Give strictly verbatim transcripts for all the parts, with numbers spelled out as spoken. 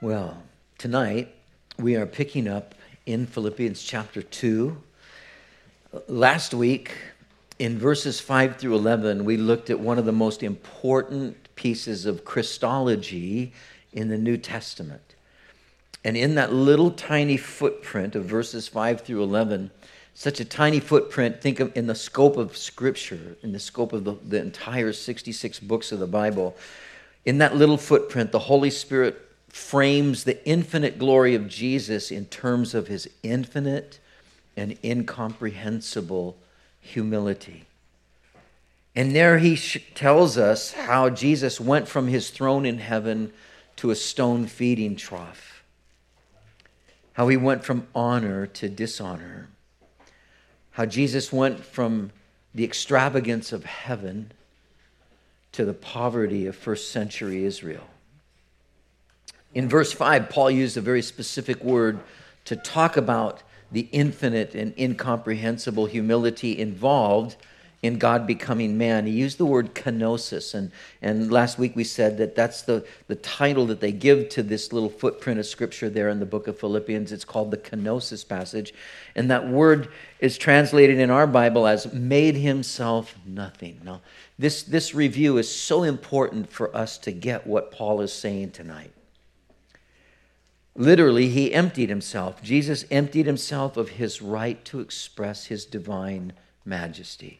Well, tonight we are picking up in Philippians chapter two. Last week, in verses five through eleven, we looked at one of the most important pieces of Christology in the New Testament. And in that little tiny footprint of verses five through eleven, such a tiny footprint, think of in the scope of Scripture, in the scope of the, the entire sixty-six books of the Bible, in that little footprint, the Holy Spirit frames the infinite glory of Jesus in terms of his infinite and incomprehensible humility. And there he sh- tells us how Jesus went from his throne in heaven to a stone feeding trough. How he went from honor to dishonor. How Jesus went from the extravagance of heaven to the poverty of first century Israel. In verse five, Paul used a very specific word to talk about the infinite and incomprehensible humility involved in God becoming man. He used the word kenosis, and, and last week we said that that's the, the title that they give to this little footprint of Scripture there in the book of Philippians. It's called the kenosis passage, and that word is translated in our Bible as made himself nothing. Now, this, this review is so important for us to get what Paul is saying tonight. Literally, he emptied himself. Jesus emptied himself of his right to express his divine majesty.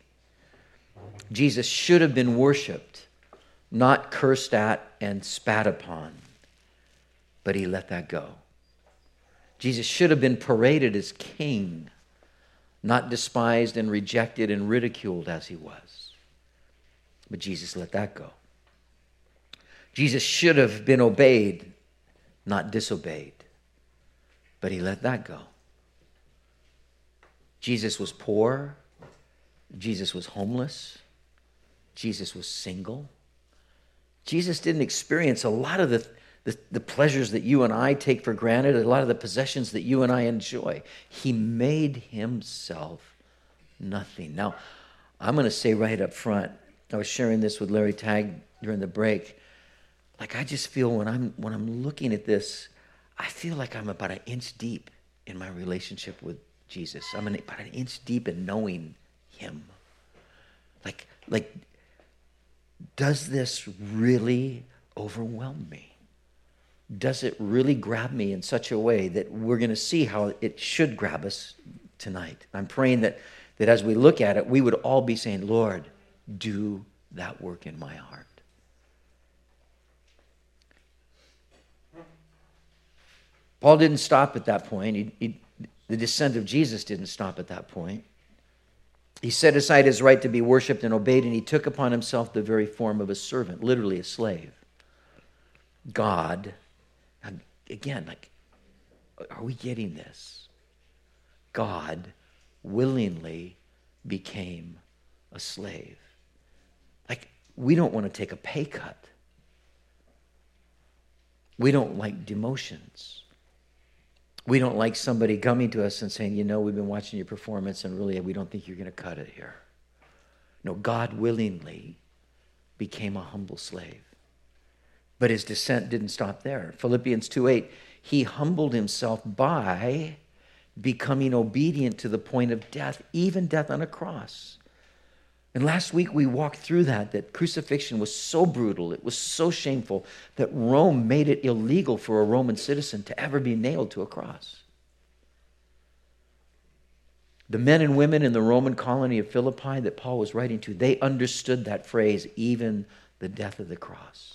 Jesus should have been worshipped, not cursed at and spat upon, but he let that go. Jesus should have been paraded as king, not despised and rejected and ridiculed as he was, but Jesus let that go. Jesus should have been obeyed, not disobeyed, but he let that go. Jesus was poor. Jesus was homeless. Jesus was single. Jesus didn't experience a lot of the, the, the pleasures that you and I take for granted, a lot of the possessions that you and I enjoy. He made himself nothing. Now, I'm going to say right up front, I was sharing this with Larry Tagg during the break. Like, I just feel when I'm when I'm looking at this, I feel like I'm about an inch deep in my relationship with Jesus. I'm an, about an inch deep in knowing him. Like, like, does this really overwhelm me? Does it really grab me in such a way that we're going to see how it should grab us tonight? I'm praying that, that as we look at it, we would all be saying, Lord, do that work in my heart. Paul didn't stop at that point. He, he, the descent of Jesus didn't stop at that point. He set aside his right to be worshipped and obeyed, and he took upon himself the very form of a servant, literally a slave. God, again, like, are we getting this? God willingly became a slave. Like, we don't want to take a pay cut. We don't like demotions. We don't like somebody coming to us and saying, you know, we've been watching your performance and really we don't think you're going to cut it here. No, God willingly became a humble slave. But his descent didn't stop there. Philippians two eight, he humbled himself by becoming obedient to the point of death, even death on a cross. And last week we walked through that, that crucifixion was so brutal, it was so shameful, that Rome made it illegal for a Roman citizen to ever be nailed to a cross. The men and women in the Roman colony of Philippi that Paul was writing to, they understood that phrase, even the death of the cross.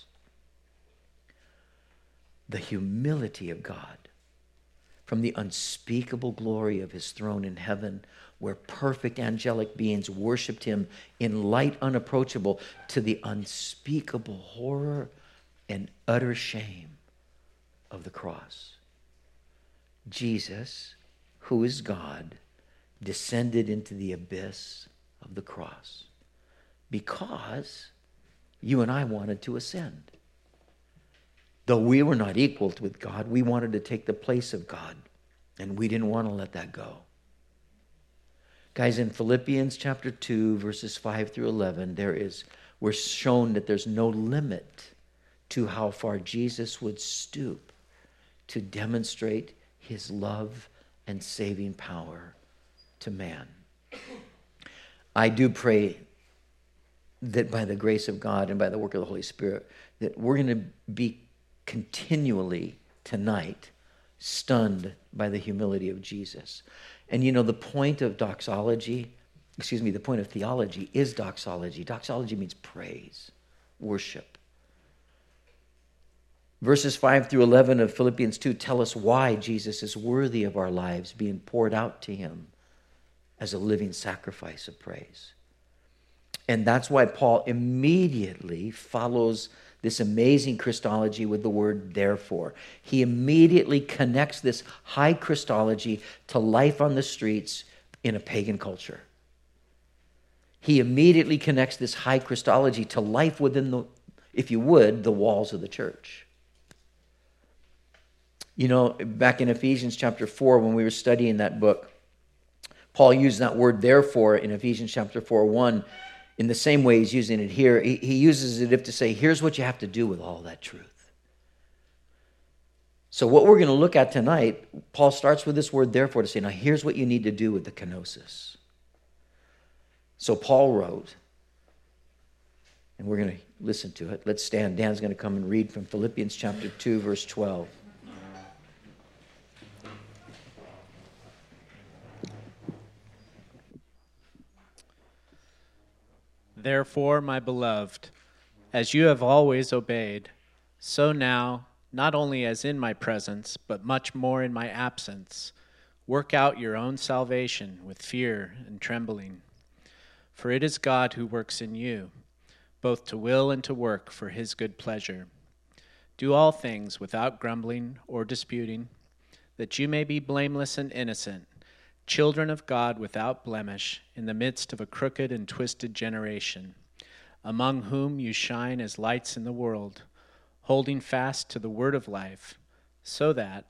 The humility of God, from the unspeakable glory of his throne in heaven, where perfect angelic beings worshipped him in light unapproachable, to the unspeakable horror and utter shame of the cross. Jesus, who is God, descended into the abyss of the cross because you and I wanted to ascend. Though we were not equal with God, we wanted to take the place of God, and we didn't want to let that go. Guys, in Philippians chapter two, verses five through eleven, there is, we're shown that there's no limit to how far Jesus would stoop to demonstrate his love and saving power to man. I do pray that by the grace of God and by the work of the Holy Spirit, that we're going to be continually tonight stunned by the humility of Jesus. And you know, the point of doxology, excuse me, the point of theology is doxology. Doxology means praise, worship. Verses five through eleven of Philippians two tell us why Jesus is worthy of our lives being poured out to him as a living sacrifice of praise. And that's why Paul immediately follows this amazing Christology with the word therefore. He immediately connects this high Christology to life on the streets in a pagan culture. He immediately connects this high Christology to life within the, if you would, the walls of the church. You know, back in Ephesians chapter four, when we were studying that book, Paul used that word therefore in Ephesians chapter four, one, in the same way he's using it here. He, he uses it if to say, here's what you have to do with all that truth. So what we're going to look at tonight, Paul starts with this word therefore to say, now here's what you need to do with the kenosis. So Paul wrote, and we're going to listen to it. Let's stand. Dan's going to come and read from Philippians chapter two, verse twelve. Therefore, my beloved, as you have always obeyed, so now, not only as in my presence, but much more in my absence, work out your own salvation with fear and trembling. For it is God who works in you, both to will and to work for his good pleasure. Do all things without grumbling or disputing, that you may be blameless and innocent, children of God without blemish, in the midst of a crooked and twisted generation, among whom you shine as lights in the world, holding fast to the word of life, so that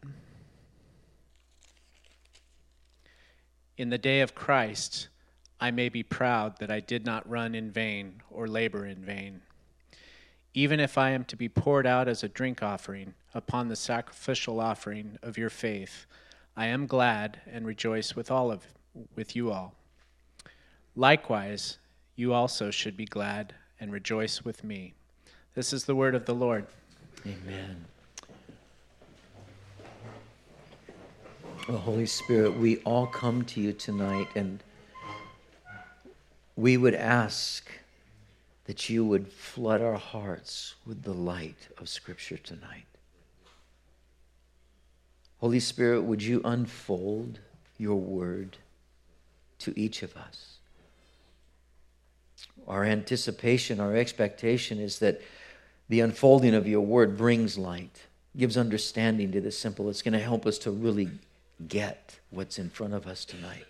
in the day of Christ I may be proud that I did not run in vain or labor in vain. Even if I am to be poured out as a drink offering upon the sacrificial offering of your faith, I am glad and rejoice with all of with you all. Likewise, you also should be glad and rejoice with me. This is the word of the Lord. Amen. Well, Holy Spirit, we all come to you tonight, and we would ask that you would flood our hearts with the light of Scripture tonight. Holy Spirit, would you unfold your word to each of us? Our anticipation, our expectation is that the unfolding of your word brings light, gives understanding to the simple. It's going to help us to really get what's in front of us tonight.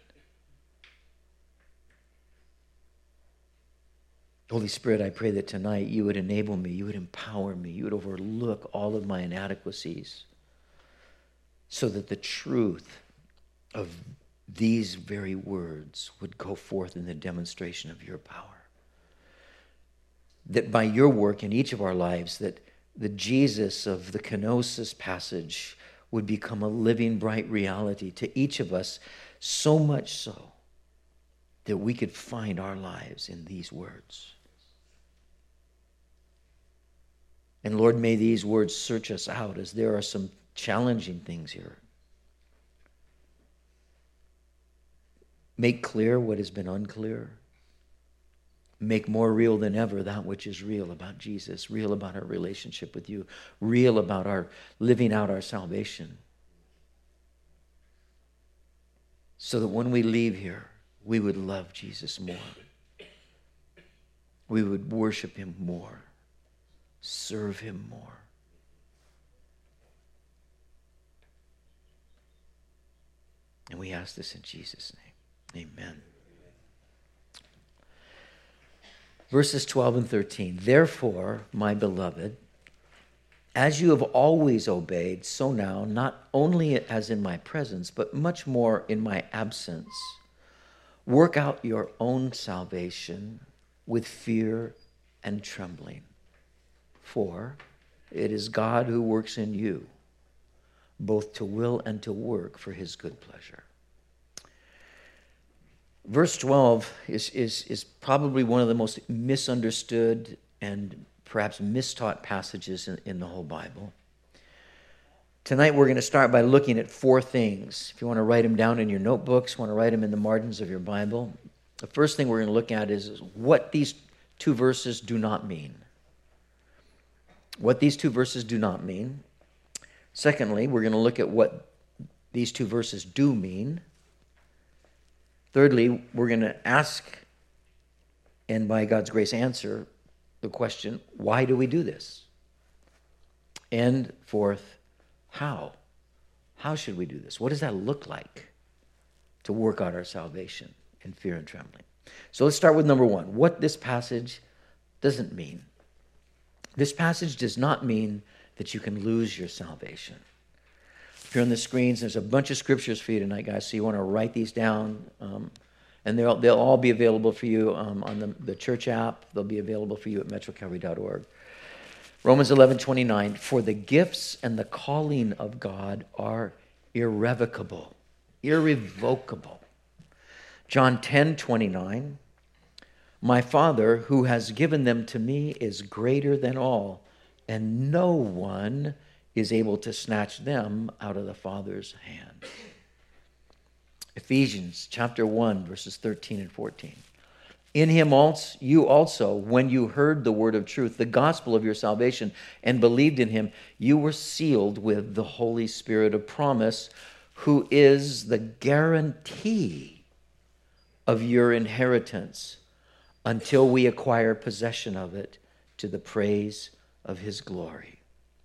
Holy Spirit, I pray that tonight you would enable me, you would empower me, you would overlook all of my inadequacies, so that the truth of these very words would go forth in the demonstration of your power. That by your work in each of our lives, that the Jesus of the kenosis passage would become a living, bright reality to each of us, so much so that we could find our lives in these words. And Lord, may these words search us out, as there are some challenging things here. Make clear what has been unclear. Make more real than ever that which is real about Jesus, real about our relationship with you, real about our living out our salvation. So that when we leave here, we would love Jesus more. We would worship him more, serve him more. And we ask this in Jesus' name. Amen. Verses twelve and thirteen. Therefore, my beloved, as you have always obeyed, so now, not only as in my presence, but much more in my absence, work out your own salvation with fear and trembling. For it is God who works in you, both to will and to work for his good pleasure. Verse twelve is, is, is probably one of the most misunderstood and perhaps mistaught passages in, in the whole Bible. Tonight we're going to start by looking at four things. If you want to write them down in your notebooks, want to write them in the margins of your Bible, the first thing we're going to look at is, is what these two verses do not mean. What these two verses do not mean. Secondly, we're going to look at what these two verses do mean. Thirdly, we're going to ask, and by God's grace answer, the question, why do we do this? And fourth, how? How should we do this? What does that look like to work out our salvation in fear and trembling? So let's start with number one, what this passage doesn't mean. This passage does not mean that you can lose your salvation. If you're on the screens, there's a bunch of scriptures for you tonight, guys, so you want to write these down, um, and they'll, they'll all be available for you um, on the, the church app. They'll be available for you at metro calvary dot org. Romans eleven twenty-nine, for the gifts and the calling of God are irrevocable, irrevocable. John ten twenty-nine, my Father who has given them to me is greater than all, and no one is able to snatch them out of the Father's hand. Ephesians chapter one, verses thirteen and fourteen. In him also, you also, when you heard the word of truth, the gospel of your salvation, and believed in him, you were sealed with the Holy Spirit of promise, who is the guarantee of your inheritance until we acquire possession of it to the praise of his glory.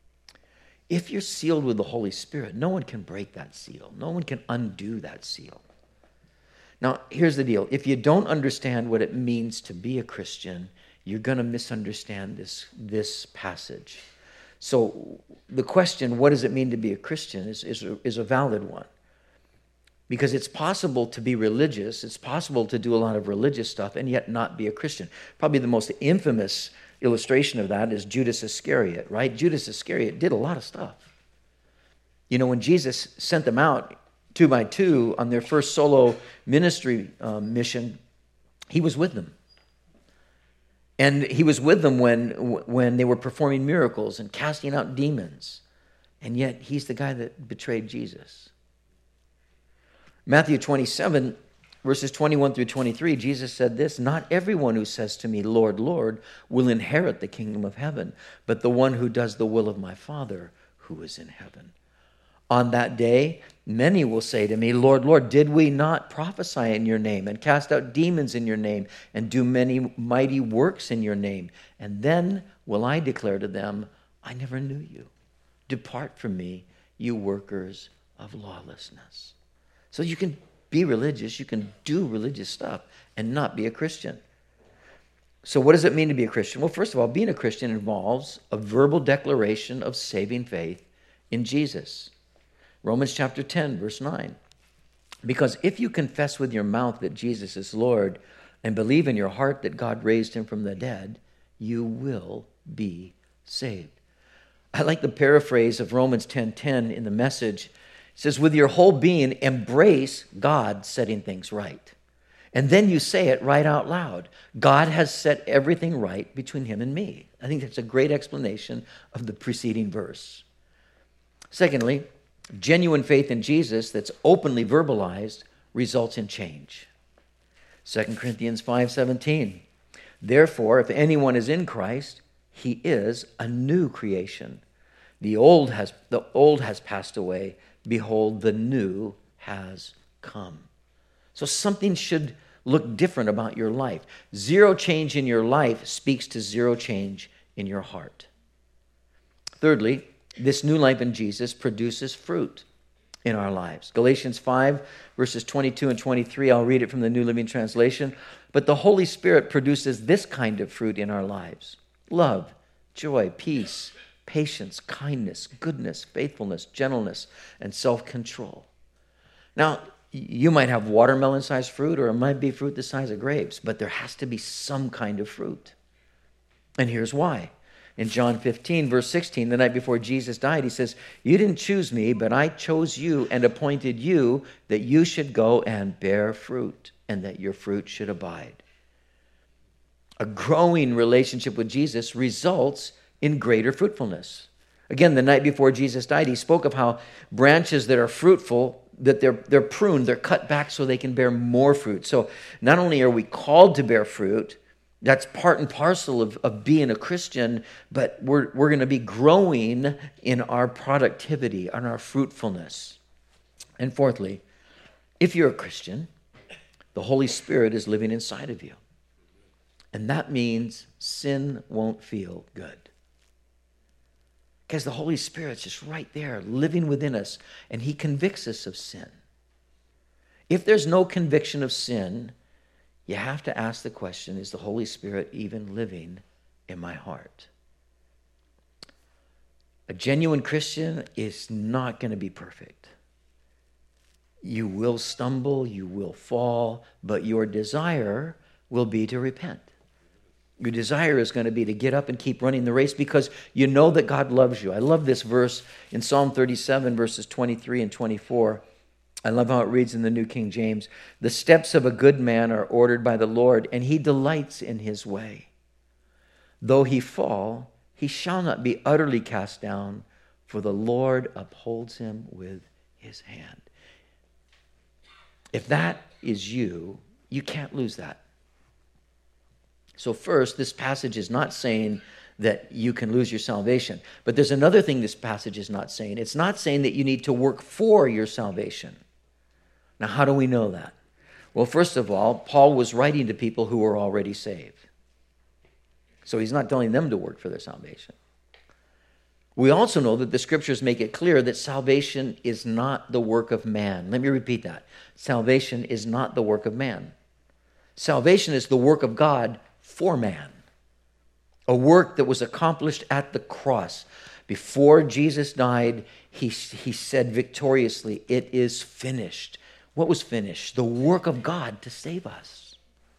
If you're sealed with the Holy Spirit, no one can break that seal. No one can undo that seal. Now, here's the deal. If you don't understand what it means to be a Christian, you're going to misunderstand this, this passage. So the question, what does it mean to be a Christian, is, is, a, is a valid one. Because it's possible to be religious, it's possible to do a lot of religious stuff and yet not be a Christian. Probably the most infamous illustration of that is Judas Iscariot, right? Judas Iscariot did a lot of stuff. You know, when Jesus sent them out two by two on their first solo ministry um, mission, he was with them. And he was with them when, when they were performing miracles and casting out demons. And yet he's the guy that betrayed Jesus. Matthew twenty-seven, verses twenty-one through twenty-three, Jesus said this, not everyone who says to me, Lord, Lord, will inherit the kingdom of heaven, but the one who does the will of my Father who is in heaven. On that day, many will say to me, Lord, Lord, did we not prophesy in your name and cast out demons in your name and do many mighty works in your name? And then will I declare to them, I never knew you. Depart from me, you workers of lawlessness. So you can be religious, you can do religious stuff and not be a Christian. So what does it mean to be a Christian? Well, first of all, being a Christian involves a verbal declaration of saving faith in Jesus. Romans chapter ten, verse nine. Because if you confess with your mouth that Jesus is Lord and believe in your heart that God raised him from the dead, you will be saved. I like the paraphrase of Romans ten ten in the Message. It says, with your whole being, embrace God setting things right. And then you say it right out loud. God has set everything right between him and me. I think that's a great explanation of the preceding verse. Secondly, genuine faith in Jesus that's openly verbalized results in change. Second Corinthians five seventeen. Therefore, if anyone is in Christ, he is a new creation. The old has, the old has passed away. Behold, the new has come. So something should look different about your life. Zero change in your life speaks to zero change in your heart. Thirdly, this new life in Jesus produces fruit in our lives. Galatians five, verses twenty-two and twenty-three, I'll read it from the New Living Translation. But the Holy Spirit produces this kind of fruit in our lives: love, joy, peace, patience, kindness, goodness, faithfulness, gentleness, and self-control. Now, you might have watermelon-sized fruit, or it might be fruit the size of grapes, but there has to be some kind of fruit. And here's why. In John fifteen, verse sixteen, the night before Jesus died, he says, "You didn't choose me, but I chose you and appointed you that you should go and bear fruit, and that your fruit should abide." A growing relationship with Jesus results in greater fruitfulness. Again, the night before Jesus died, he spoke of how branches that are fruitful, that they're, they're pruned, they're cut back so they can bear more fruit. So not only are we called to bear fruit, that's part and parcel of, of being a Christian, but we're, we're going to be growing in our productivity, and our fruitfulness. And fourthly, if you're a Christian, the Holy Spirit is living inside of you. And that means sin won't feel good. Because the Holy Spirit's just right there, living within us, and he convicts us of sin. If there's no conviction of sin, you have to ask the question, is the Holy Spirit even living in my heart? A genuine Christian is not going to be perfect. You will stumble, you will fall, but your desire will be to repent. Your desire is going to be to get up and keep running the race because you know that God loves you. I love this verse in Psalm thirty-seven, verses twenty-three and twenty-four. I love how it reads in the New King James. "The steps of a good man are ordered by the Lord, and he delights in his way. Though he fall, he shall not be utterly cast down, for the Lord upholds him with his hand." If that is you, you can't lose that. So first, this passage is not saying that you can lose your salvation. But there's another thing this passage is not saying. It's not saying that you need to work for your salvation. Now, how do we know that? Well, first of all, Paul was writing to people who were already saved. So he's not telling them to work for their salvation. We also know that the scriptures make it clear that salvation is not the work of man. Let me repeat that. Salvation is not the work of man. Salvation is the work of God for man. A work that was accomplished at the cross. Before Jesus died, he, he said victoriously, "It is finished." What was finished? The work of God to save us.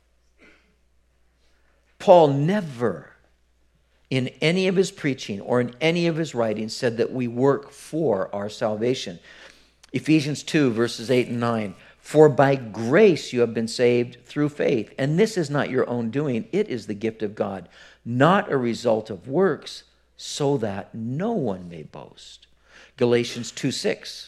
Paul never, in any of his preaching or in any of his writings, said that we work for our salvation. Ephesians two, verses eight and nine. "For by grace you have been saved through faith, and this is not your own doing, it is the gift of God, not a result of works, so that no one may boast." Galatians two six.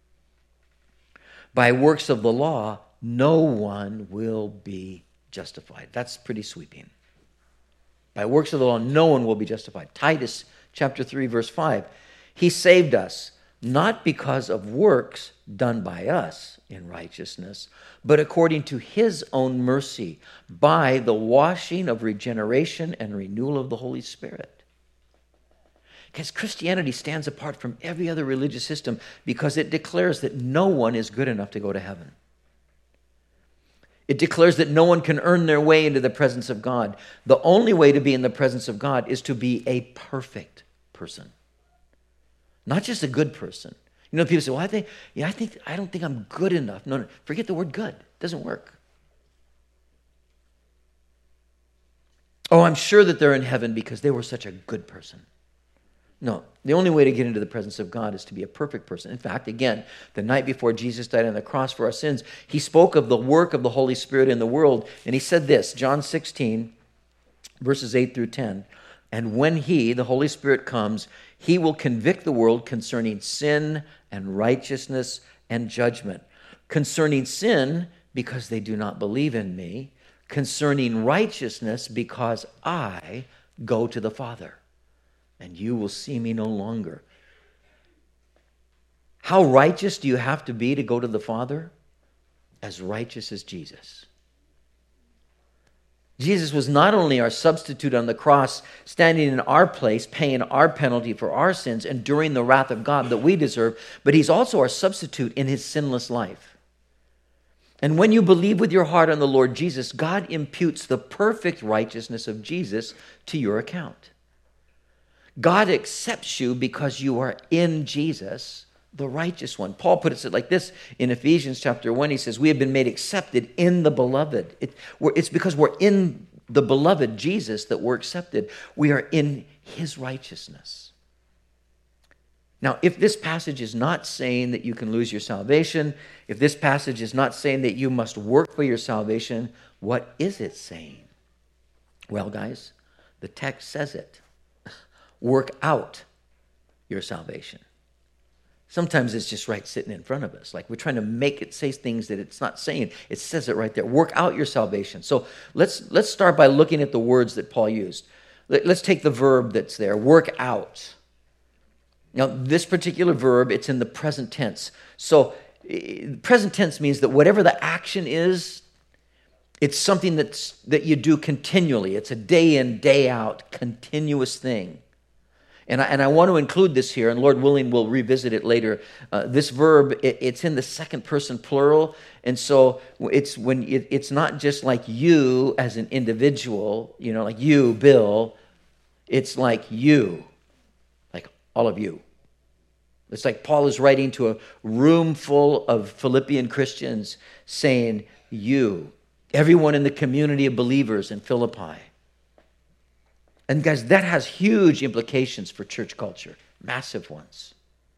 "By works of the law, no one will be justified." That's pretty sweeping. By works of the law, no one will be justified. Titus chapter three, verse five. "He saved us, not because of works done by us in righteousness, but according to his own mercy, by the washing of regeneration and renewal of the Holy Spirit." Because Christianity stands apart from every other religious system because it declares that no one is good enough to go to heaven. It declares that no one can earn their way into the presence of God. The only way to be in the presence of God is to be a perfect person. Not just a good person. You know, people say, "Well, I think, yeah, I think, I don't think I'm good enough." No, no, forget the word good. It doesn't work. "Oh, I'm sure that they're in heaven because they were such a good person." No, the only way to get into the presence of God is to be a perfect person. In fact, again, the night before Jesus died on the cross for our sins, he spoke of the work of the Holy Spirit in the world, and he said this, John sixteen, verses eight through ten. "And when he, the Holy Spirit, comes, he will convict the world concerning sin and righteousness and judgment. Concerning sin, because they do not believe in me. Concerning righteousness, because I go to the Father, and you will see me no longer." How righteous do you have to be to go to the Father? As righteous as Jesus. Jesus was not only our substitute on the cross, standing in our place, paying our penalty for our sins, enduring the wrath of God that we deserve, but he's also our substitute in his sinless life. And when you believe with your heart on the Lord Jesus, God imputes the perfect righteousness of Jesus to your account. God accepts you because you are in Jesus, the righteous one. Paul puts it like this in Ephesians chapter one. He says, "We have been made accepted in the beloved." It, it's because we're in the beloved Jesus that we're accepted. We are in his righteousness. Now, if this passage is not saying that you can lose your salvation, if this passage is not saying that you must work for your salvation, what is it saying? Well, guys, the text says it. Work out your salvation. Sometimes it's just right sitting in front of us. Like we're trying to make it say things that it's not saying. It says it right there. Work out your salvation. So let's let's start by looking at the words that Paul used. Let, let's take the verb that's there, work out. Now, this particular verb, it's in the present tense. So eh, present tense means that whatever the action is, it's something that's that you do continually. It's a day in, day out, continuous thing. And I, and I want to include this here, and Lord willing, we'll revisit it later. Uh, this verb, it, it's in the second person plural, and so it's when it, it's not just like you as an individual, you know, like you, Bill. It's like you, like all of you. It's like Paul is writing to a room full of Philippian Christians saying, you, everyone in the community of believers in Philippi. And guys, that has huge implications for church culture, massive ones.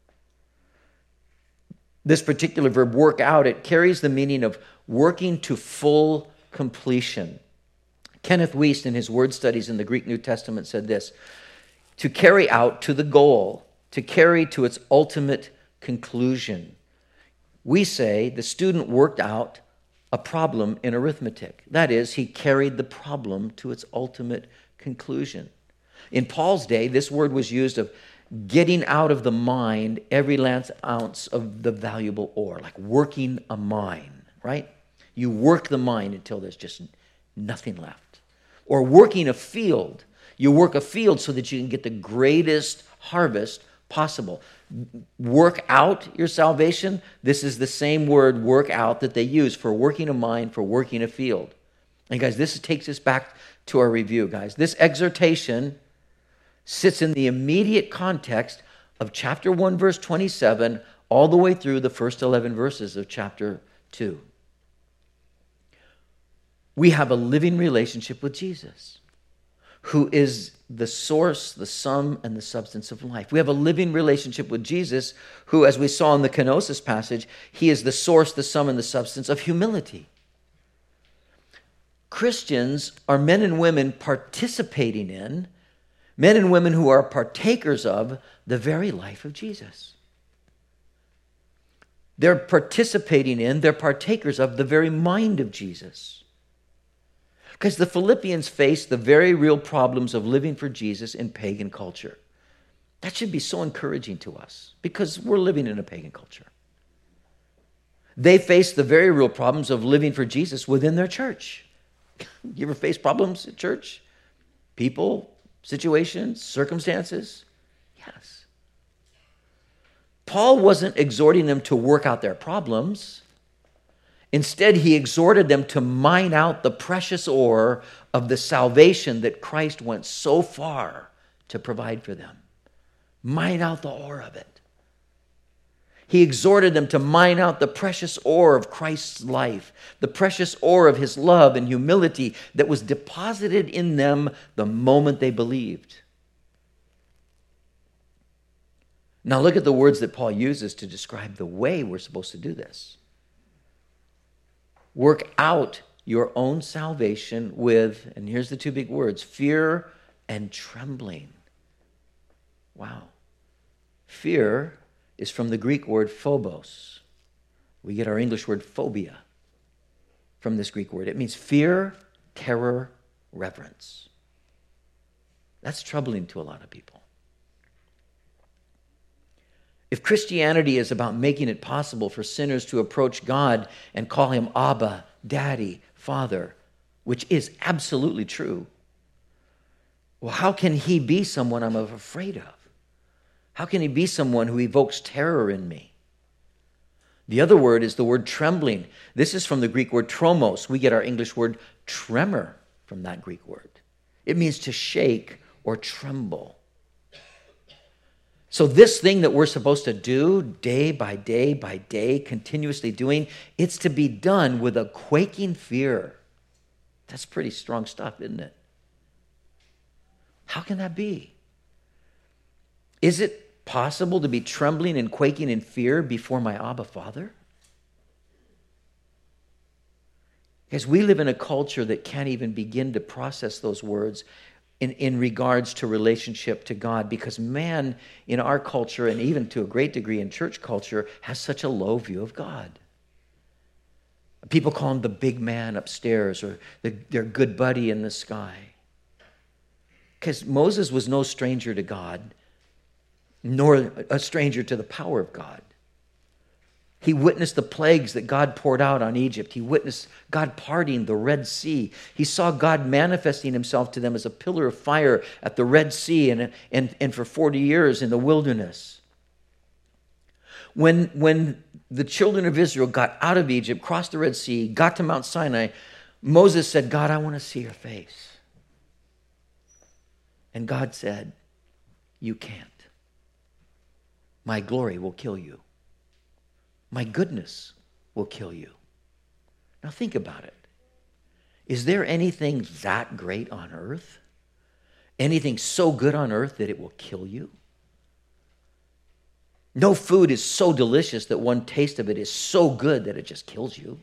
This particular verb, work out, it carries the meaning of working to full completion. Kenneth Wuest, in his word studies in the Greek New Testament, said this: to carry out to the goal, to carry to its ultimate conclusion. We say the student worked out a problem in arithmetic. That is, he carried the problem to its ultimate conclusion. In Paul's day, this word was used of getting out of the mine every last ounce of the valuable ore, like working a mine, right? You work the mine until there's just nothing left. Or working a field. You work a field so that you can get the greatest harvest possible. Work out your salvation. This is the same word, work out, that they use for working a mine, for working a field. And guys, this takes us back to our review, guys. This exhortation sits in the immediate context of chapter one, verse twenty-seven, all the way through the first eleven verses of chapter two. We have a living relationship with Jesus, who is the source, the sum, and the substance of life. We have a living relationship with Jesus, who, as we saw in the kenosis passage, he is the source, the sum, and the substance of humility. Christians are men and women participating in, men and women who are partakers of the very life of Jesus. They're participating in, they're partakers of the very mind of Jesus. Because the Philippians faced the very real problems of living for Jesus in pagan culture. That should be so encouraging to us because we're living in a pagan culture. They faced the very real problems of living for Jesus within their church. You ever face problems at church? People, situations, circumstances? Yes. Paul wasn't exhorting them to work out their problems. Instead, he exhorted them to mine out the precious ore of the salvation that Christ went so far to provide for them. Mine out the ore of it. He exhorted them to mine out the precious ore of Christ's life, the precious ore of his love and humility that was deposited in them the moment they believed. Now look at the words that Paul uses to describe the way we're supposed to do this. Work out your own salvation with, and here's the two big words, fear and trembling. Wow. Fear is from the Greek word phobos. We get our English word phobia from this Greek word. It means fear, terror, reverence. That's troubling to a lot of people. If Christianity is about making it possible for sinners to approach God and call him Abba, Daddy, Father, which is absolutely true, well, how can he be someone I'm afraid of? How can he be someone who evokes terror in me? The other word is the word trembling. This is from the Greek word tromos. We get our English word tremor from that Greek word. It means to shake or tremble. So this thing that we're supposed to do day by day by day, continuously doing, it's to be done with a quaking fear. That's pretty strong stuff, isn't it? How can that be? Is it possible to be trembling and quaking in fear before my Abba Father? Because we live in a culture that can't even begin to process those words in, in regards to relationship to God, because man in our culture, and even to a great degree in church culture, has such a low view of God. People call him the big man upstairs, or the, their good buddy in the sky. Because Moses was no stranger to God, nor a stranger to the power of God. He witnessed the plagues that God poured out on Egypt. He witnessed God parting the Red Sea. He saw God manifesting himself to them as a pillar of fire at the Red Sea and, and, and for forty years in the wilderness. When, when the children of Israel got out of Egypt, crossed the Red Sea, got to Mount Sinai, Moses said, God, I want to see your face. And God said, you can't. My glory will kill you. My goodness will kill you. Now think about it. Is there anything that great on earth? Anything so good on earth that it will kill you? No food is so delicious that one taste of it is so good that it just kills you.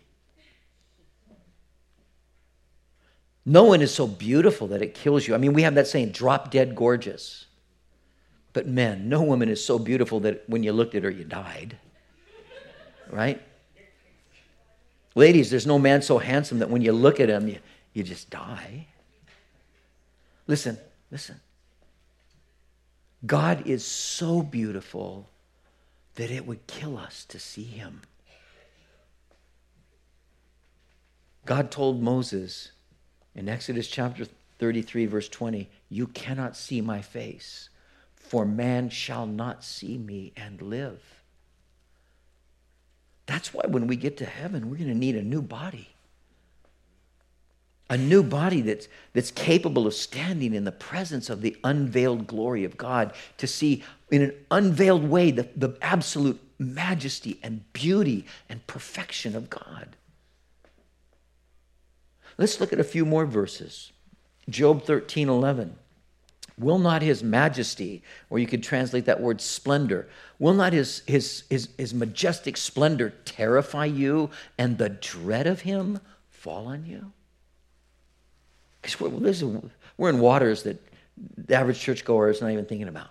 No one is so beautiful that it kills you. I mean, we have that saying, drop dead gorgeous. But men, no woman is so beautiful that when you looked at her, you died. Right? Ladies, there's no man so handsome that when you look at him, you, you just die. Listen, listen. God is so beautiful that it would kill us to see him. God told Moses in Exodus chapter thirty-three, verse twenty, you cannot see my face, for man shall not see me and live. That's why when we get to heaven, we're going to need a new body. A new body that's, that's capable of standing in the presence of the unveiled glory of God, to see in an unveiled way the, the absolute majesty and beauty and perfection of God. Let's look at a few more verses. Job thirteen eleven. Will not his majesty, or you could translate that word splendor, will not his, his, his, his majestic splendor terrify you, and the dread of him fall on you? Because we're, we're in waters that the average churchgoer is not even thinking about.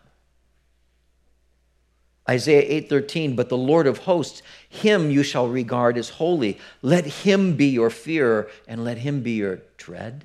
Isaiah eight thirteen, but the Lord of hosts, him you shall regard as holy. Let him be your fear, and let him be your dread.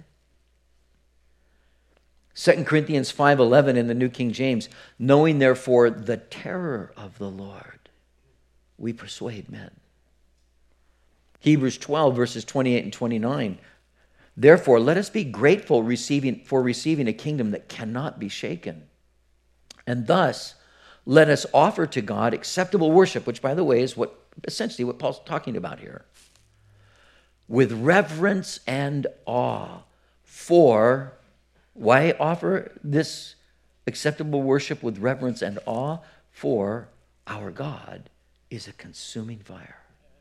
Second Corinthians five eleven in the New King James, knowing therefore the terror of the Lord, we persuade men. Hebrews twelve, verses twenty-eight and twenty-nine, therefore let us be grateful receiving, for receiving a kingdom that cannot be shaken. And thus let us offer to God acceptable worship, which by the way is what essentially what Paul's talking about here, with reverence and awe. For why offer this acceptable worship with reverence and awe? For our God is a consuming fire.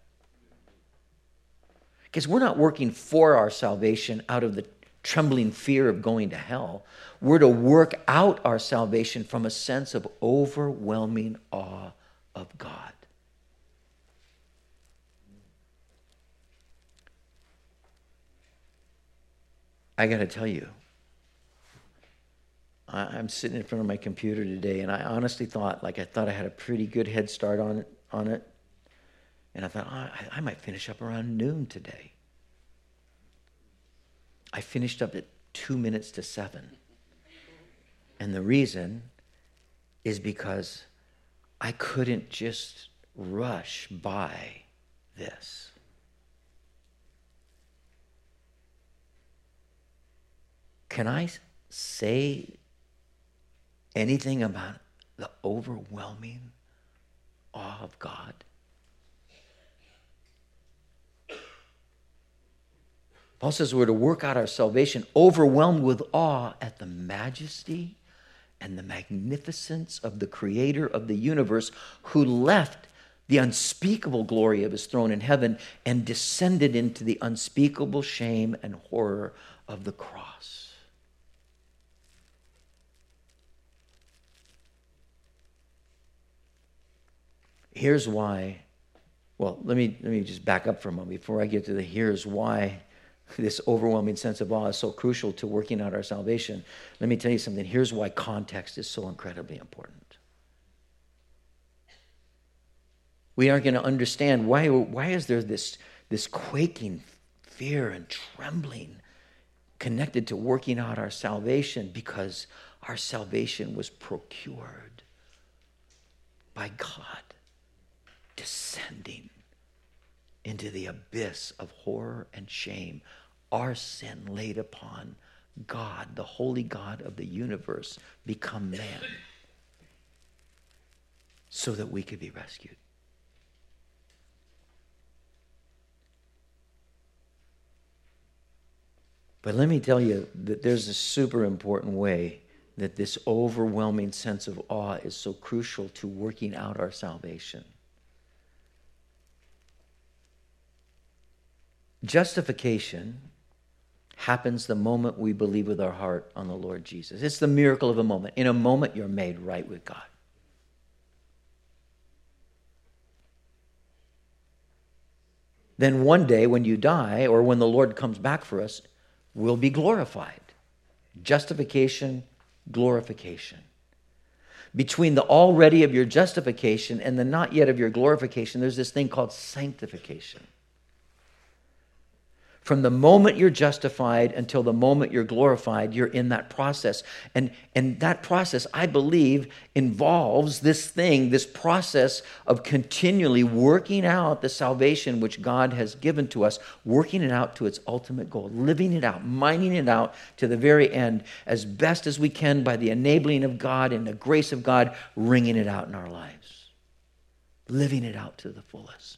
Because we're not working for our salvation out of the trembling fear of going to hell. We're to work out our salvation from a sense of overwhelming awe of God. I got to tell you, I'm sitting in front of my computer today, and I honestly thought, like I thought I had a pretty good head start on it, on it. And I thought, oh, I, I might finish up around noon today. I finished up at two minutes to seven. And the reason is because I couldn't just rush by this. Can I say anything about the overwhelming awe of God? Paul says we're to work out our salvation overwhelmed with awe at the majesty and the magnificence of the creator of the universe, who left the unspeakable glory of his throne in heaven, and descended into the unspeakable shame and horror of the cross. Here's why. Well, let me let me just back up for a moment before I get to the here's why this overwhelming sense of awe is so crucial to working out our salvation. Let me tell you something. Here's why context is so incredibly important. We aren't going to understand why, why is there this, this quaking fear and trembling connected to working out our salvation, because our salvation was procured by God descending into the abyss of horror and shame, our sin laid upon God, the holy God of the universe, become man so that we could be rescued. But let me tell you that there's a super important way that this overwhelming sense of awe is so crucial to working out our salvation. Justification happens the moment we believe with our heart on the Lord Jesus. It's the miracle of a moment. In a moment, you're made right with God. Then one day when you die, or when the Lord comes back for us, we'll be glorified. Justification, glorification. Between the already of your justification and the not yet of your glorification, there's this thing called sanctification. From the moment you're justified until the moment you're glorified, you're in that process. And, and that process, I believe, involves this thing, this process of continually working out the salvation which God has given to us, working it out to its ultimate goal, living it out, mining it out to the very end as best as we can by the enabling of God and the grace of God, wringing it out in our lives, living it out to the fullest.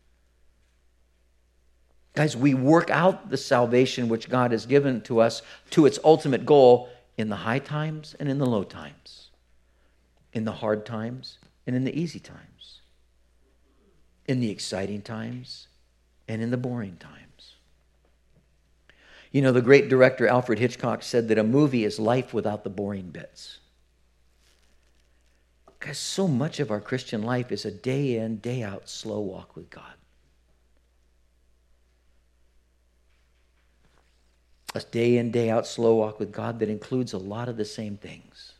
Guys, we work out the salvation which God has given to us to its ultimate goal in the high times and in the low times, in the hard times and in the easy times, in the exciting times and in the boring times. You know, the great director Alfred Hitchcock said that a movie is life without the boring bits. Guys, so much of our Christian life is a day in, day out slow walk with God. A day in, day out slow walk with God that includes a lot of the same things.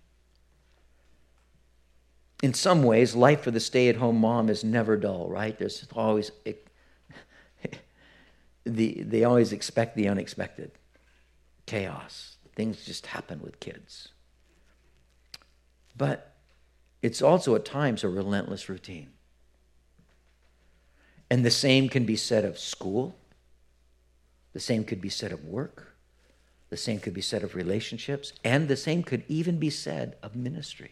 In some ways, life for the stay-at-home mom is never dull, right? There's always, the, they always expect the unexpected. Chaos. Things just happen with kids. But it's also at times a relentless routine. And the same can be said of school. The same could be said of work. The same could be said of relationships. And the same could even be said of ministry.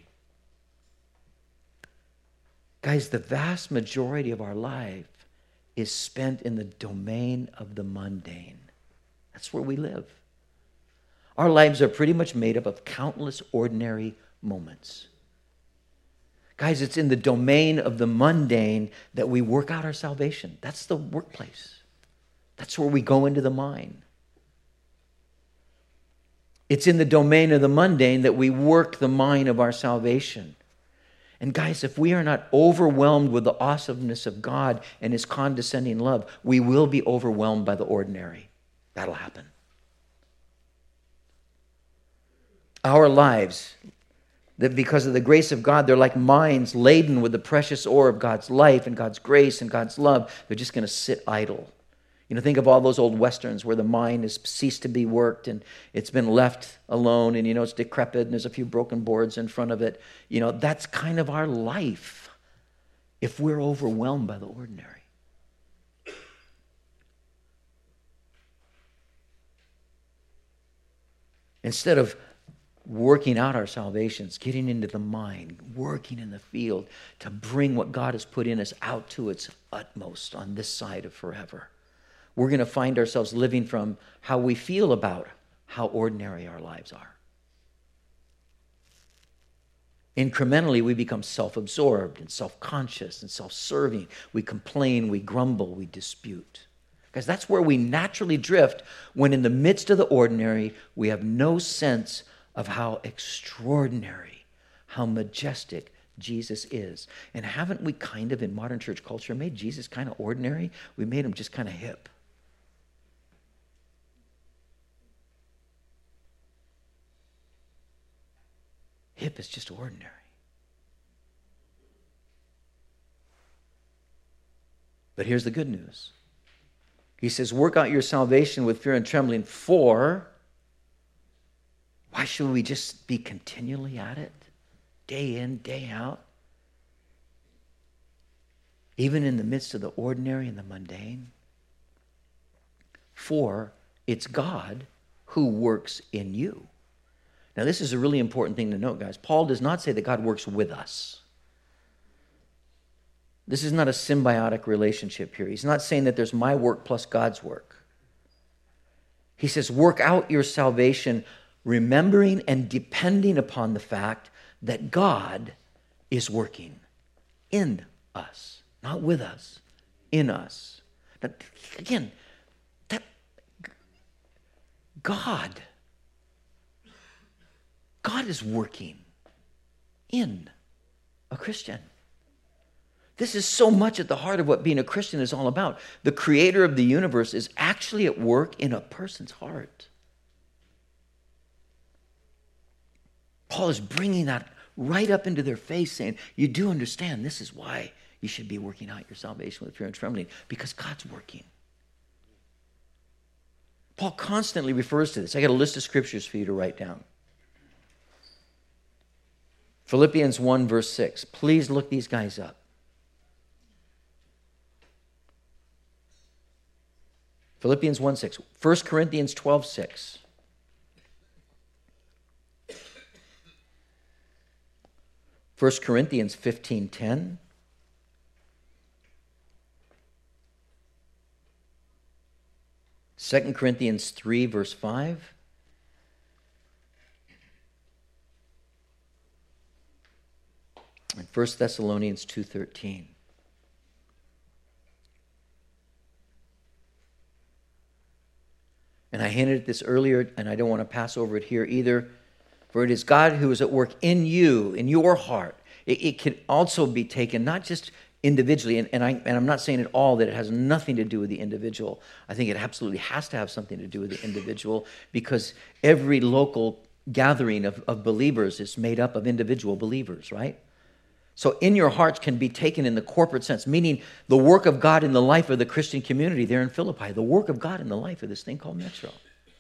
Guys, the vast majority of our life is spent in the domain of the mundane. That's where we live. Our lives are pretty much made up of countless ordinary moments. Guys, it's in the domain of the mundane that we work out our salvation. That's the workplace. That's where we go into the mine. It's in the domain of the mundane that we work the mine of our salvation. And guys, if we are not overwhelmed with the awesomeness of God and His condescending love, we will be overwhelmed by the ordinary. That'll happen. Our lives, that because of the grace of God, they're like mines laden with the precious ore of God's life and God's grace and God's love. They're just going to sit idle. You know, think of all those old westerns where the mine has ceased to be worked and it's been left alone and, you know, it's decrepit and there's a few broken boards in front of it. You know, that's kind of our life if we're overwhelmed by the ordinary. Instead of working out our salvations, getting into the mine, working in the field to bring what God has put in us out to its utmost on this side of forever, we're going to find ourselves living from how we feel about how ordinary our lives are. Incrementally, we become self-absorbed and self-conscious and self-serving. We complain, we grumble, we dispute. Because that's where we naturally drift when in the midst of the ordinary, we have no sense of how extraordinary, how majestic Jesus is. And haven't we kind of, in modern church culture, made Jesus kind of ordinary? We made him just kind of hip. Hip is just ordinary. But here's the good news. He says, work out your salvation with fear and trembling, for why should we just be continually at it? Day in, day out? Even in the midst of the ordinary and the mundane? For it's God who works in you. Now, this is a really important thing to note, guys. Paul does not say that God works with us. This is not a symbiotic relationship here. He's not saying that there's my work plus God's work. He says, work out your salvation, remembering and depending upon the fact that God is working in us, not with us, in us. Now, again, that God, God is working in a Christian. This is so much at the heart of what being a Christian is all about. The creator of the universe is actually at work in a person's heart. Paul is bringing that right up into their face, saying, you do understand this is why you should be working out your salvation with fear and trembling, because God's working. Paul constantly refers to this. I got a list of scriptures for you to write down. Philippians one, verse six. Please look these guys up. Philippians one six. First Corinthians twelve six. First Corinthians fifteen ten. Second Corinthians three, verse five. And First Thessalonians two thirteen. And I hinted at this earlier, and I don't want to pass over it here either. For it is God who is at work in you, in your heart. It, it can also be taken not just individually, and, and, I, and I'm not saying at all that it has nothing to do with the individual. I think it absolutely has to have something to do with the individual, because every local gathering of, of believers is made up of individual believers, right? So in your hearts can be taken in the corporate sense, meaning the work of God in the life of the Christian community there in Philippi, the work of God in the life of this thing called Metro.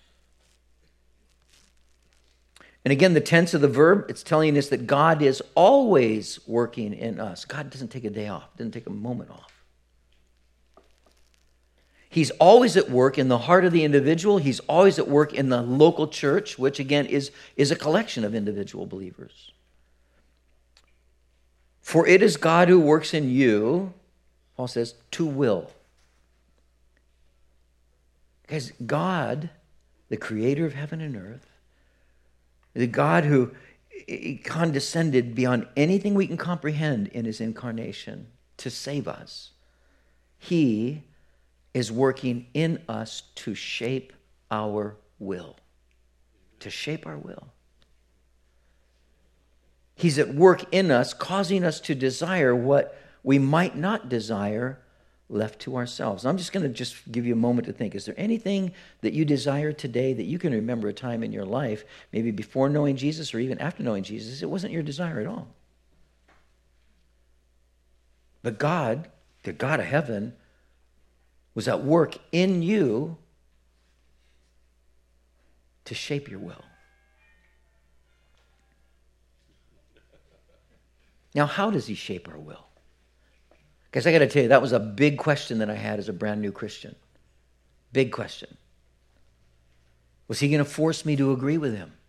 And again, the tense of the verb, it's telling us that God is always working in us. God doesn't take a day off, doesn't take a moment off. He's always at work in the heart of the individual. He's always at work in the local church, which again is, is a collection of individual believers. For it is God who works in you, Paul says, to will. Because God, the creator of heaven and earth, the God who condescended beyond anything we can comprehend in his incarnation to save us, he is working in us to shape our will. To shape our will. He's at work in us, causing us to desire what we might not desire left to ourselves. I'm just going to just give you a moment to think. Is there anything that you desire today that you can remember a time in your life, maybe before knowing Jesus or even after knowing Jesus, it wasn't your desire at all? But God, the God of heaven, was at work in you to shape your will. Now, how does he shape our will? Because I got to tell you, that was a big question that I had as a brand new Christian. Big question. Was he going to force me to agree with him?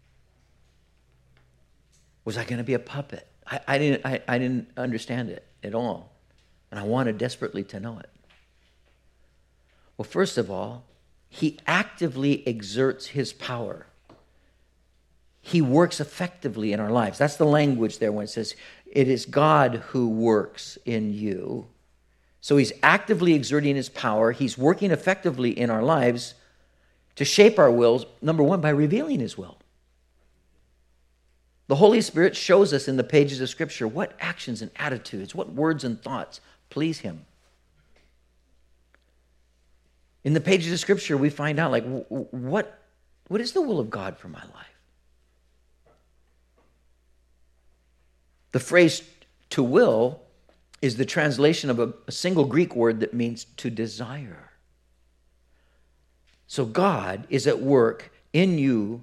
Was I going to be a puppet? I, I, didn't, I, I didn't understand it at all. And I wanted desperately to know it. Well, first of all, he actively exerts his power. he works effectively in our lives. That's the language there when it says, it is God who works in you. So he's actively exerting his power. He's working effectively in our lives to shape our wills, number one, by revealing his will. The Holy Spirit shows us in the pages of Scripture what actions and attitudes, what words and thoughts please him. In the pages of Scripture, we find out, like, what, what is the will of God for my life? The phrase to will is the translation of a, a single Greek word that means to desire. So God is at work in you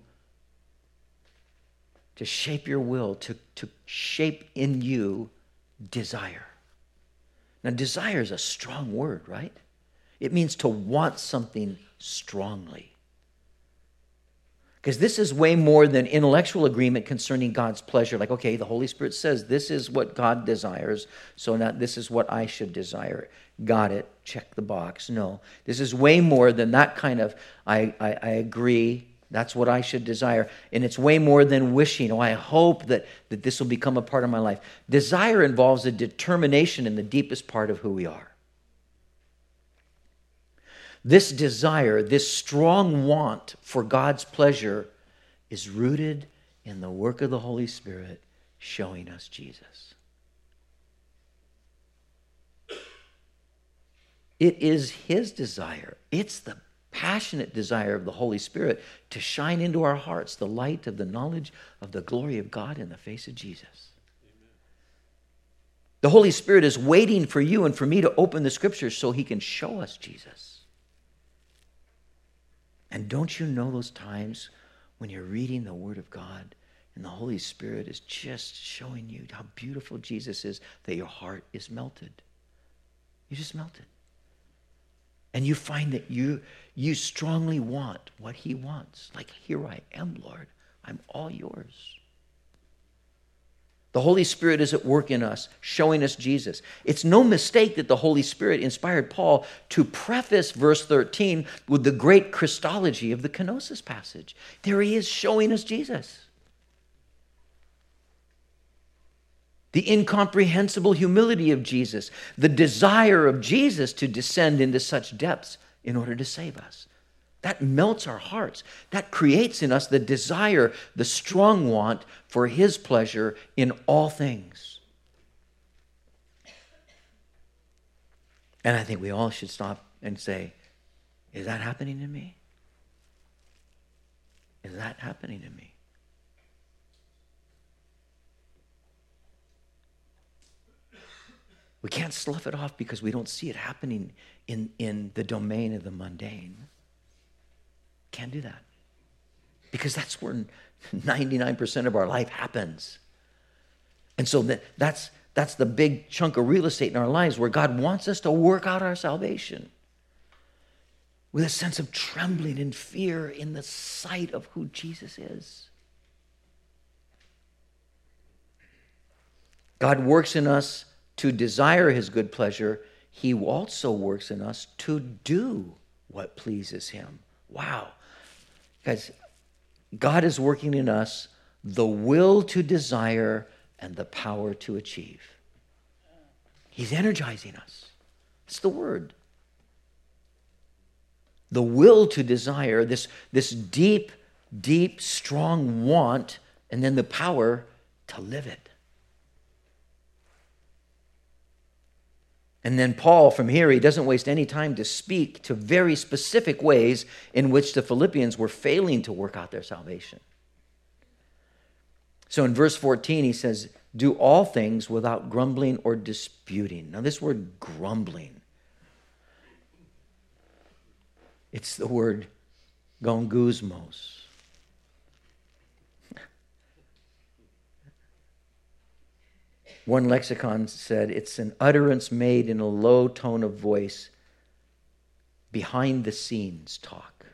to shape your will, to, to shape in you desire. Now, desire is a strong word, right? It means to want something strongly. Because this is way more than intellectual agreement concerning God's pleasure. Like, okay, the Holy Spirit says this is what God desires, so now this is what I should desire. Got it. Check the box. No, this is way more than that kind of, I, I, I agree, that's what I should desire. And it's way more than wishing. Oh, I hope that, that this will become a part of my life. Desire involves a determination in the deepest part of who we are. This desire, this strong want for God's pleasure is rooted in the work of the Holy Spirit showing us Jesus. It is his desire. It's the passionate desire of the Holy Spirit to shine into our hearts the light of the knowledge of the glory of God in the face of Jesus. Amen. The Holy Spirit is waiting for you and for me to open the Scriptures so he can show us Jesus. And don't you know those times when you're reading the Word of God and the Holy Spirit is just showing you how beautiful Jesus is, that your heart is melted? You just melted. And you find that you, you strongly want what he wants. Like, here I am, Lord. I'm all yours. The Holy Spirit is at work in us, showing us Jesus. It's no mistake that the Holy Spirit inspired Paul to preface verse thirteen with the great Christology of the kenosis passage. There he is showing us Jesus. The incomprehensible humility of Jesus, the desire of Jesus to descend into such depths in order to save us. That melts our hearts. That creates in us the desire, the strong want for his pleasure in all things. And I think we all should stop and say, is that happening in me? Is that happening in me? We can't slough it off because we don't see it happening in, in the domain of the mundane. Can't do that. Because that's where ninety-nine percent of our life happens. And so that, that's, that's the big chunk of real estate in our lives where God wants us to work out our salvation with a sense of trembling and fear in the sight of who Jesus is. God works in us to desire his good pleasure. He also works in us to do what pleases him. Wow. Guys, God is working in us the will to desire and the power to achieve. He's energizing us. It's the word. The will to desire, this, this deep, deep, strong want, and then the power to live it. And then Paul, from here, he doesn't waste any time to speak to very specific ways in which the Philippians were failing to work out their salvation. So in verse fourteen, he says, do all things without grumbling or disputing. Now this word grumbling, it's the word gongusmos. One lexicon said it's an utterance made in a low tone of voice, behind the scenes talk.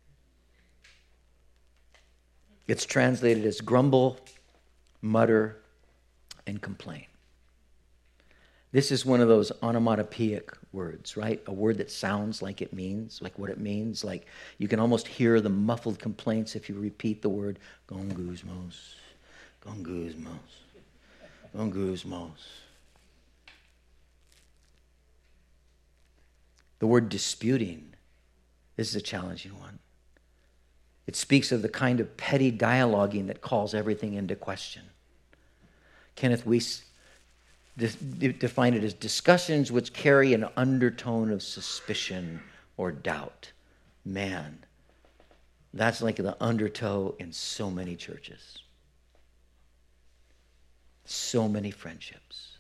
It's translated as grumble, mutter, and complain. This is one of those onomatopoeic words, right? A word that sounds like it means, like what it means. Like you can almost hear the muffled complaints if you repeat the word gongusmos, gongusmos, gongusmos. The word disputing, this is a challenging one. It speaks of the kind of petty dialoguing that calls everything into question. Kenneth Weiss define it as discussions which carry an undertone of suspicion or doubt. Man, that's like the undertow in so many churches. So many friendships.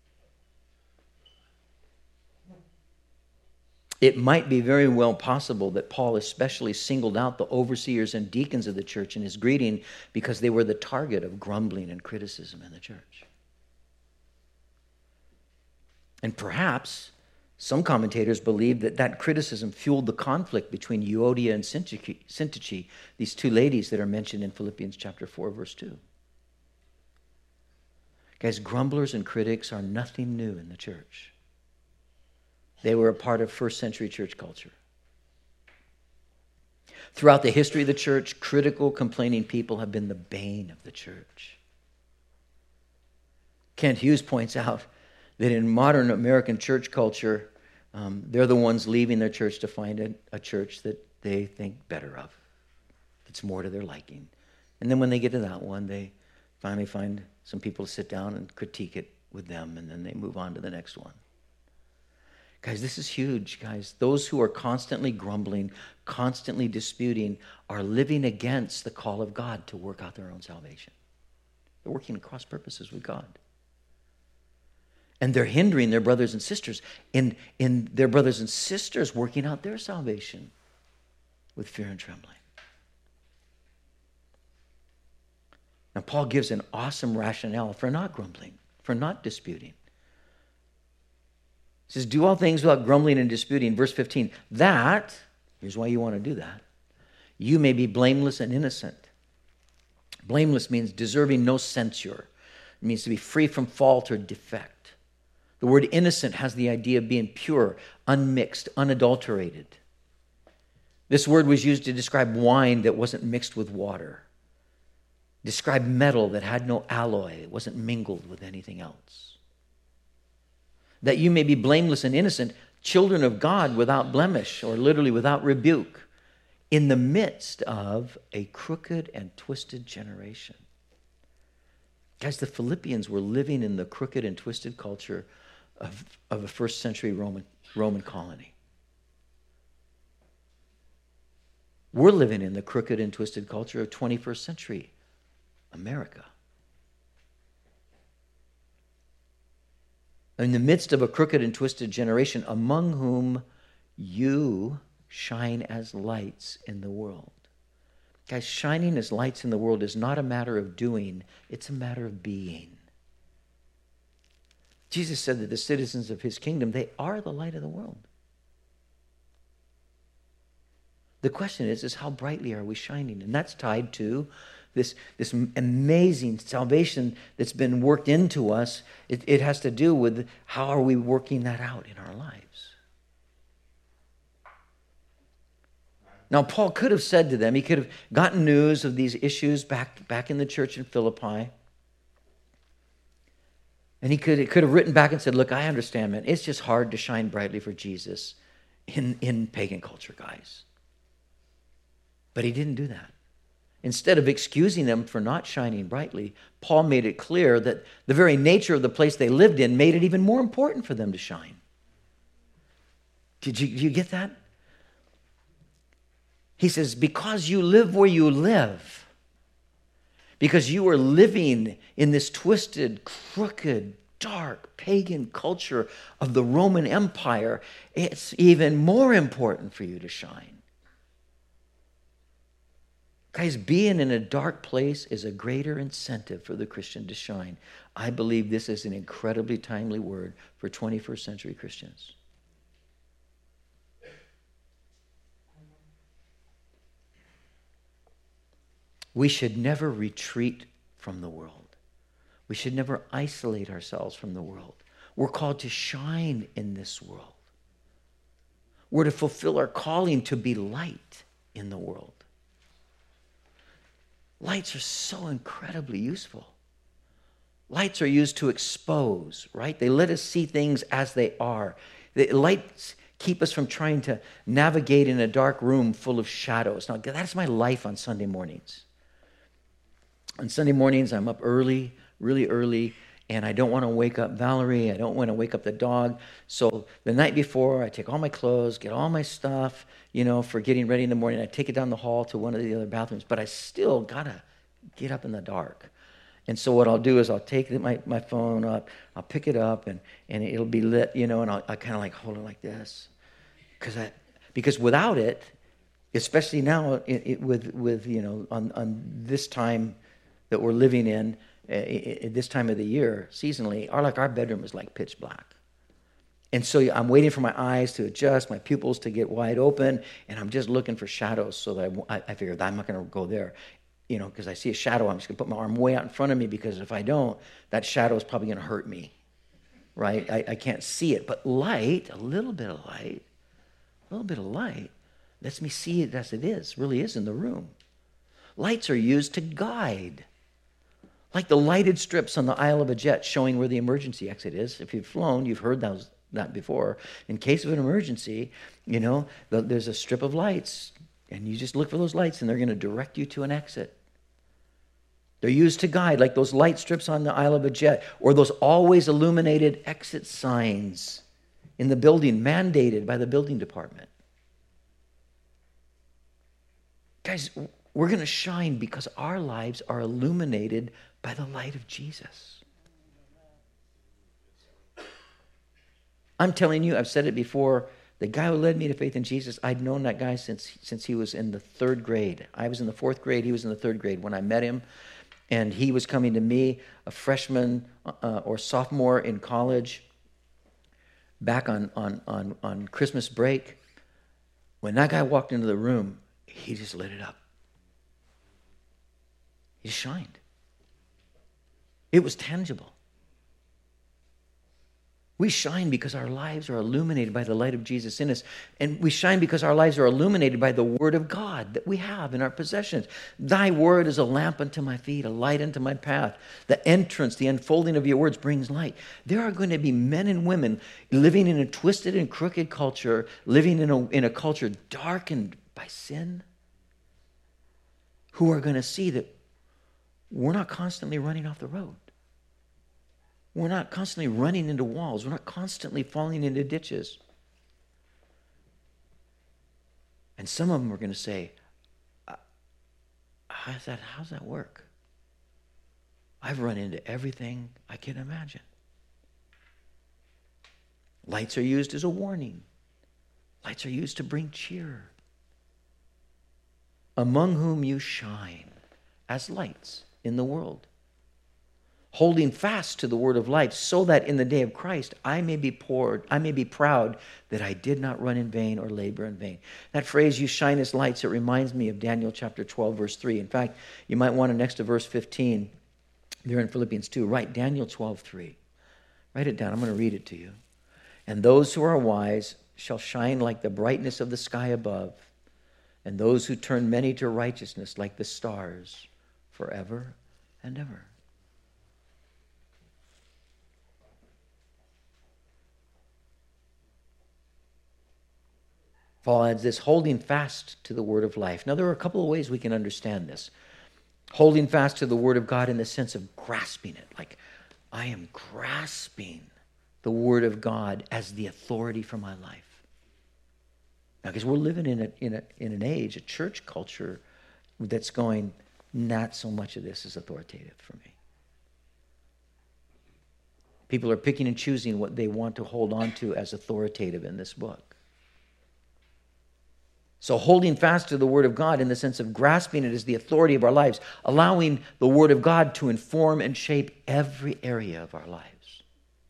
It might be very well possible that Paul especially singled out the overseers and deacons of the church in his greeting because they were the target of grumbling and criticism in the church. And perhaps some commentators believe that that criticism fueled the conflict between Euodia and Syntyche, these two ladies that are mentioned in Philippians chapter four, verse two. Guys, grumblers and critics are nothing new in the church. They were a part of first century church culture. Throughout the history of the church, critical, complaining people have been the bane of the church. Kent Hughes points out that in modern American church culture, um, they're the ones leaving their church to find a, a church that they think better of, that's more to their liking. And then when they get to that one, they finally find some people to sit down and critique it with them, and then they move on to the next one. Guys, this is huge, guys. Those who are constantly grumbling, constantly disputing, are living against the call of God to work out their own salvation. They're working at cross purposes with God. And they're hindering their brothers and sisters in, in their brothers and sisters working out their salvation with fear and trembling. Now, Paul gives an awesome rationale for not grumbling, for not disputing. He says, do all things without grumbling and disputing. Verse fifteen, that, here's why you want to do that, you may be blameless and innocent. Blameless means deserving no censure. It means to be free from fault or defect. The word innocent has the idea of being pure, unmixed, unadulterated. This word was used to describe wine that wasn't mixed with water. Describe metal that had no alloy, it wasn't mingled with anything else. That you may be blameless and innocent, children of God without blemish, or literally without rebuke, in the midst of a crooked and twisted generation. Guys, the Philippians were living in the crooked and twisted culture of, of a first century Roman, Roman colony. We're living in the crooked and twisted culture of twenty-first century America. In the midst of a crooked and twisted generation, among whom you shine as lights in the world. Guys, shining as lights in the world is not a matter of doing, it's a matter of being. Jesus said that the citizens of his kingdom, they are the light of the world. The question is, is how brightly are we shining? And that's tied to this, this amazing salvation that's been worked into us. It, it has to do with how are we working that out in our lives. Now, Paul could have said to them, he could have gotten news of these issues back, back in the church in Philippi. And he could, he could have written back and said, look, I understand, man. It's just hard to shine brightly for Jesus in, in pagan culture, guys. But he didn't do that. Instead of excusing them for not shining brightly, Paul made it clear that the very nature of the place they lived in made it even more important for them to shine. Did you, did you get that? He says, because you live where you live, because you are living in this twisted, crooked, dark, pagan culture of the Roman Empire, it's even more important for you to shine. Guys, being in a dark place is a greater incentive for the Christian to shine. I believe this is an incredibly timely word for twenty-first century Christians. We should never retreat from the world. We should never isolate ourselves from the world. We're called to shine in this world. We're to fulfill our calling to be light in the world. Lights are so incredibly useful. Lights are used to expose, right? They let us see things as they are. The lights keep us from trying to navigate in a dark room full of shadows. Now, that's my life on Sunday mornings. On Sunday mornings, I'm up early, really early, and I don't want to wake up Valerie. I don't want to wake up the dog. So the night before, I take all my clothes, get all my stuff, you know, for getting ready in the morning. I take it down the hall to one of the other bathrooms, but I still got to get up in the dark. And so what I'll do is I'll take my, my phone up, I'll pick it up, and, and it'll be lit, you know, and I'll, I'll kind of like hold it like this. Because I, because without it, especially now it, it, with, with, you know, on, on this time that we're living in, uh, this time of the year, seasonally, our, like our bedroom is like pitch black. And so I'm waiting for my eyes to adjust, my pupils to get wide open, and I'm just looking for shadows so that I, I figure I'm not going to go there. You know, because I see a shadow, I'm just going to put my arm way out in front of me, because if I don't, that shadow is probably going to hurt me, right? I, I can't see it. But light, a little bit of light, a little bit of light, lets me see it as it is, really is in the room. Lights are used to guide. Like the lighted strips on the aisle of a jet showing where the emergency exit is. If you've flown, you've heard those, that before. In case of an emergency, you know, the, there's a strip of lights, and you just look for those lights, and they're going to direct you to an exit. They're used to guide, like those light strips on the aisle of a jet, or those always illuminated exit signs in the building, mandated by the building department. Guys, we're going to shine because our lives are illuminated by the light of Jesus. I'm telling you, I've said it before, the guy who led me to faith in Jesus, I'd known that guy since, since he was in the third grade. I was in the fourth grade, he was in the third grade when I met him. And he was coming to me, a freshman uh, or sophomore in college, back on, on, on, on Christmas break. When that guy walked into the room, he just lit it up. He shined. It was tangible. We shine because our lives are illuminated by the light of Jesus in us. And we shine because our lives are illuminated by the Word of God that we have in our possessions. Thy word is a lamp unto my feet, a light unto my path. The entrance, the unfolding of your words brings light. There are going to be men and women living in a twisted and crooked culture, living in a, in a culture darkened by sin, who are going to see that we're not constantly running off the road. We're not constantly running into walls. We're not constantly falling into ditches. And some of them are going to say, how's that, how's that work? I've run into everything I can imagine. Lights are used as a warning. Lights are used to bring cheer. Among whom you shine as lights in the world, holding fast to the word of life, so that in the day of Christ I may be poured, I may be proud that I did not run in vain or labor in vain. That phrase, you shine as lights, it reminds me of Daniel chapter twelve, verse three. In fact, you might want to, next to verse fifteen, there in Philippians two, write Daniel twelve, three. Write it down. I'm going to read it to you. And those who are wise shall shine like the brightness of the sky above, and those who turn many to righteousness like the stars forever and ever. Paul adds this, holding fast to the word of life. Now, there are a couple of ways we can understand this. Holding fast to the word of God in the sense of grasping it. Like, I am grasping the word of God as the authority for my life. Now, because we're living in, a, in, a, in an age, a church culture that's going, not so much of this is authoritative for me. People are picking and choosing what they want to hold on to as authoritative in this book. So holding fast to the Word of God in the sense of grasping it as the authority of our lives, allowing the Word of God to inform and shape every area of our lives.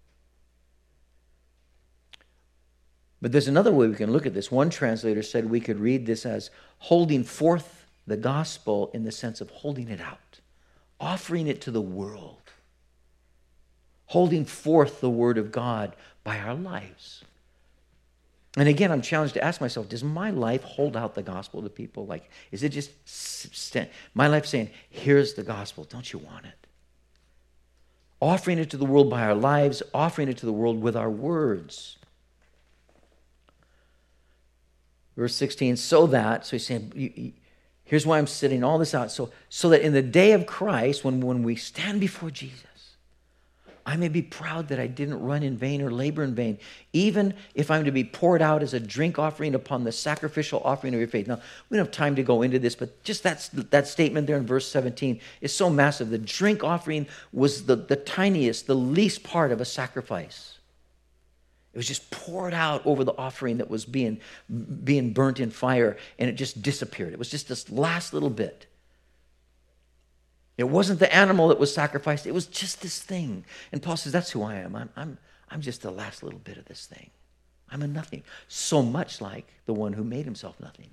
But there's another way we can look at this. One translator said we could read this as holding forth the gospel in the sense of holding it out, offering it to the world. holding forth the word of God by our lives. And again, I'm challenged to ask myself, does my life hold out the gospel to people? Like, is it just st- my life saying, here's the gospel, don't you want it? Offering it to the world by our lives, offering it to the world with our words. Verse sixteen, so that, so he's saying, here's why I'm sitting all this out, so, so that in the day of Christ, when, when we stand before Jesus, I may be proud that I didn't run in vain or labor in vain, even if I'm to be poured out as a drink offering upon the sacrificial offering of your faith. Now, we don't have time to go into this, but just that, that statement there in verse seventeen is so massive. The drink offering was the, the tiniest, the least part of a sacrifice. It was just poured out over the offering that was being, being burnt in fire, and it just disappeared. It was just this last little bit. It wasn't the animal that was sacrificed. It was just this thing. And Paul says, that's who I am. I'm, I'm, I'm just the last little bit of this thing. I'm a nothing. So much like the one who made himself nothing.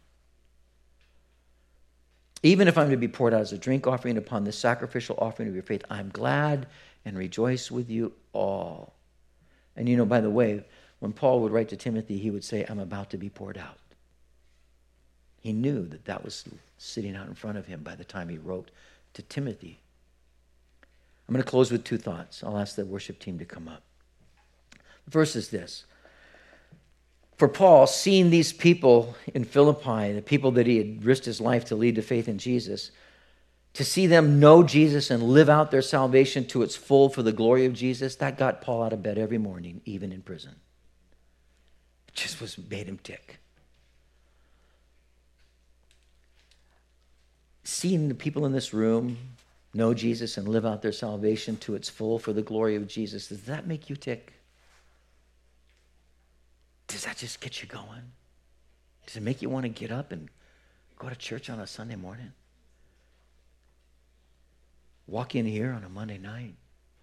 Even if I'm to be poured out as a drink offering upon the sacrificial offering of your faith, I'm glad and rejoice with you all. And you know, by the way, when Paul would write to Timothy, he would say, I'm about to be poured out. He knew that that was sitting out in front of him by the time he wrote to Timothy. I'm going to close with two thoughts. I'll ask the worship team to come up. The first is this. For Paul, seeing these people in Philippi, the people that he had risked his life to lead to faith in Jesus, to see them know Jesus and live out their salvation to its full for the glory of Jesus, that got Paul out of bed every morning, even in prison. It just was made him tick. Seeing the people in this room know Jesus and live out their salvation to its full for the glory of Jesus, does that make you tick? Does that just get you going? Does it make you want to get up and go to church on a Sunday morning? Walk in here on a Monday night?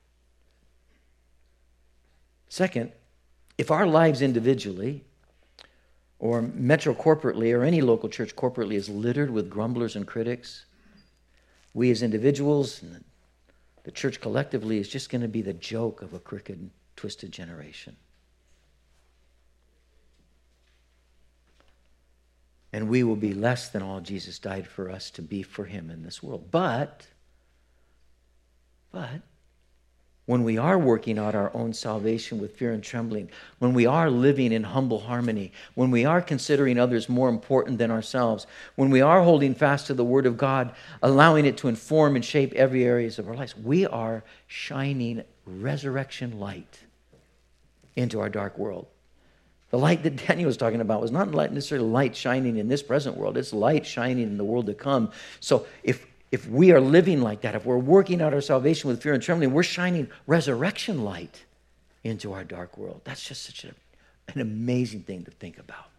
Second, if our lives individually or Metro corporately, or any local church corporately, is littered with grumblers and critics, we as individuals, and the church collectively, is just going to be the joke of a crooked and twisted generation. And we will be less than all Jesus died for us to be for him in this world. But, but, when we are working out our own salvation with fear and trembling, when we are living in humble harmony, when we are considering others more important than ourselves, when we are holding fast to the Word of God, allowing it to inform and shape every area of our lives, we are shining resurrection light into our dark world. The light that Daniel was talking about was not necessarily light shining in this present world. It's light shining in the world to come. So if If we are living like that, if we're working out our salvation with fear and trembling, we're shining resurrection light into our dark world. That's just such a, an amazing thing to think about.